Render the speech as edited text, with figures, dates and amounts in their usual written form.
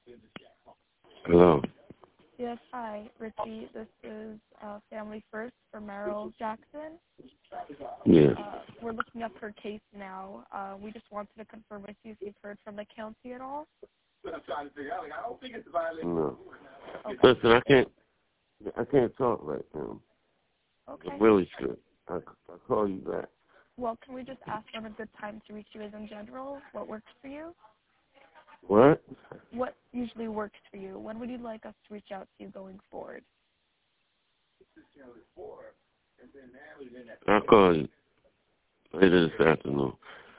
Hello. Yes, hi, Richie. This is Family First for Meryl Jackson. Yes. We're looking up her case now. We just wanted to confirm with you if you've heard from the county at all. No. Okay. Listen, I can't talk right now. Okay. I'm really sick. I'll call you back. Well, can we just ask when a good time to reach you is in general? What works for you? What? What usually works for you? When would you like us to reach out to you going forward? I'll call you later this afternoon.